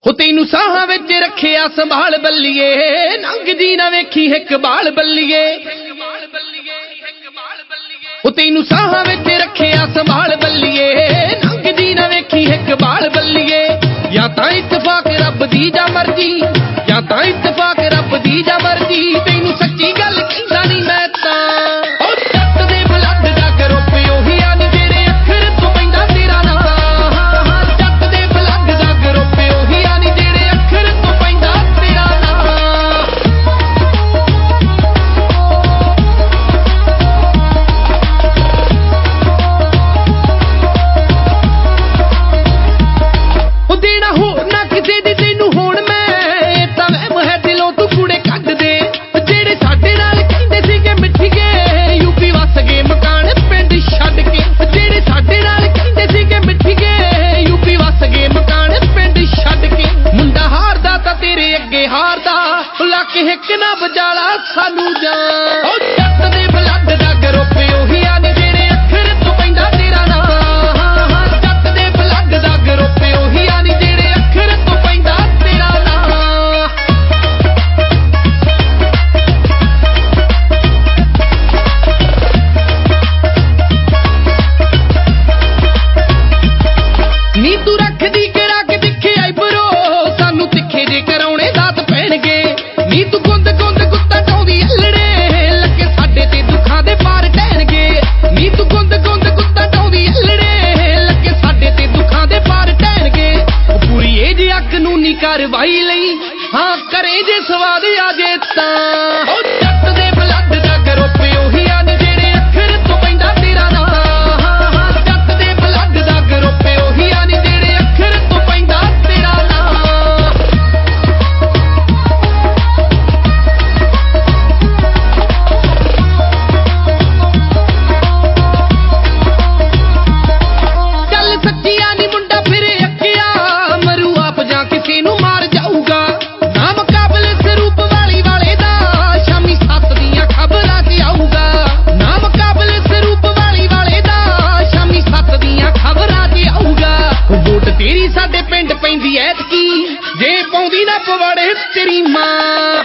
ਹੋ ਤੈਨੂੰ ਸਾਹਾਂ ਵਿੱਚ ਰੱਖਿਆ ਸੰਭਾਲ ਬੱਲੀਏ, ਲੰਘਦੀ ਨਾ ਵੇਖੀ ਇੱਕ ਬਾਲ ਬੱਲੀਏ। ਹੋ ਤੈਨੂੰ ਸਾਹਾਂ ਵਿੱਚ ਰੱਖਿਆ ਸੰਭਾਲ ਬੱਲੀਏ, ਲੰਘਦੀ ਨਾ ਵੇਖੀ ਇੱਕ ਬਾਲ ਬੱਲੀਏ। ਜਾਂ ਤਾਂ ਇਤਫਾਕ ਰੱਬ ਦੀ ਜਾਂ ਮਰਜ਼ੀ, ਜਾਂ ਤਾਂ ਇਤਫਾਕ ਰੱਬ ਦੀ ਜਾਂ ਮਰਜ਼ੀ। ਤੈਨੂੰ ਸੱਚੀ ਗੱਲ ਕਹਿੰਦਾ ਨਹੀਂ ਮੈਂ ਤਾਂ, ਉਹ ਜੱਟ ਦੇ ਬਲੱਡ ਦਾ ਗਰੁੱਪ ਉਹੀ ਆ ਨੀ ਜਿਹੜੇ ਅੱਖਰ ਤੋਂ ਪੈਂਦਾ ਤੇਰਾ ਨਾਂ। ਜੱਟ ਦੇ ਬਲੱਡ ਦਾ ਗਰੁੱਪ ਉਹੀ ਆ ਨੀ ਜਿਹੜੇ ਅੱਖਰ ਤੋਂ ਪੈਂਦਾ ਤੇਰਾ ਨਾਂ। ਉਹ ਦੇਣਾ ਹੋਰ ਨਾ ਕਿਸੇ ਦੀ ਤੈਨੂੰ ਹੁਣ ਮੈਂ, ਇਹ ਤਾਂ ਵਹਿਮ ਹੈ ਦਿਲੋਂ ਤੂੰ ਕੂੜੇ ਕੱਢ ਦੇ। ਜਿਹੜੇ ਸਾਡੇ ਨਾਲ ਕਹਿੰਦੇ ਸੀਗੇ ਮਿੱਠੀਏ, ਯੂਪੀ ਵਸ ਗਏ ਮਕਾਨ ਪਿੰਡ ਛੱਡ ਕੇ। ਜਿਹੜੇ ਸਾਡੇ ਨਾਲ ਕਹਿੰਦੇ ਸੀਗੇ ਮਿੱਠੀਏ, ਯੂਪੀ ਵਸ ਗਏ ਮਕਾਨ ਪਿੰਡ ਛੱਡ ਕੇ। ਮੁੰਡਾ ਹਾਰਦਾ ਤਾਂ ਤੇਰੇ ਅੱਗੇ ਹਾਰਦਾ, ਲੱਕ ਹਿੱਕ ਨਾ ਬਜਾਲਾ ਸਾਨੂੰ ਜਾਂ। ਉਹ ਜੱਟ ਦੇ ਬਲੱਡ ਦਾ ਗਰੁੱਪ ਉਹੀ ਆ ਨੀ ਜਿਹੜੇ ਅੱਖਰ ਤੋਂ ਪੈਂਦਾ ਤੇਰਾ ਨਾਂ। ਜੱਟ ਦੇ ਬਲੱਡ ਦਾ ਗਰੁੱਪ ਉਹੀ ਆ ਨੀ ਜਿਹੜੇ ਅੱਖਰ ਤੋਂ ਪੈਂਦਾ ਤੇਰਾ ਨਾਂ। ਨੀ ਤੂੰ ਰੱਖਦੀ ਕਿਹੜਾ ਕਿ ਦਿਖੇ ਆਈ ਬਰੋ, ਸਾਨੂੰ ਤਿੱਖੇ ਜੇ ਕਰਾਉਣੇ ਦਾਤ ਪੈਣਗੇ। ਨੀ ਤੂੰ ਗੁੰਦ ਗੁੰਦ ਗੁੱਤਾ ਟਾਉਂਦੀ ਅਲੜੇ, ਲੱਗੇ ਸਾਡੇ ਤੇ ਦੁੱਖਾਂ ਦੇ ਪਾਰ ਟਹਿਣਗੇ। ਨੀ ਤੂੰ ਗੁੰਦ ਗੁੰਦ ਗੁੱਤਾ ਟਾਉਂਦੀ ਅਲੜੇ, ਲੱਗੇ ਸਾਡੇ ਤੇ ਦੁੱਖਾਂ ਦੇ ਪਾਰ ਟਹਿਣਗੇ। ਉਹ ਪੂਰੀ ਏ ਜੇ ਅੱਗ ਨੂੰ ਨੀ ਕਾਰਵਾਈ ਲਈ, ਹਾਂ ਕਰੇ ਜੇ ਸਵਾਦ ਆ ਜੇ ਤਾਂ। ਉਹ ਜੱਟ ਦੇ ਬਲੱਡ ਦਾ ਗਰੁੱਪ ਉਹੀ ਆ ਨੀ ਜਿਹੜੇ ਅੱਖਰ ਤੋਂ ਪੈਂਦਾ ਤੇਰਾ ਨਾਂ। ਜੱਟ ਦੇ ਬਲੱਡ ਦਾ ਗਰੁੱਪ ਉਹੀ ਆ ਨੀ ਜਿਹੜੇ ਅੱਖਰ ਤੋਂ ਪੈਂਦਾ ਤੇਰਾ ਨਾਂ। ਚੱਲ ਸੱਚੀਆ ਨੀ ਮੁੰਡਾ ਫਿਰ ਅੱਕਿਆ, ਮਰੂ ਆਪ ਜਾਂ ਕਿਸੇ ਨੂੰ ਮਾਰ ਜਾਊਗਾ। ਨਾ ਮੁਕਾਬਲੇ ਸਰੂਪ ਵਾਲੀ ਵਾਲੇ ਦਾ, ਸ਼ਾਮੀ 7 ਦੀਆਂ ਖਬਰਾਂ 'ਚ ਆਊਗਾ। ਨਾ ਮੁਕਾਬਲੇ ਸਰੂਪ ਵਾਲੀ ਵਾਲੇ ਦਾ, ਸ਼ਾਮੀ 7 ਦੀਆਂ ਖਬਰਾਂ 'ਚ ਆਊਗਾ। ਵੋਟ ਤੇਰੀ ਸਾਡੇ ਪਿੰਡ ਪੈਂਦੀ ਐਤਕੀ, ਜੇ ਪਾਉਂਦੀ ਨਾ ਪਵਾੜੇ ਤੇਰੀ ਮਾਂ।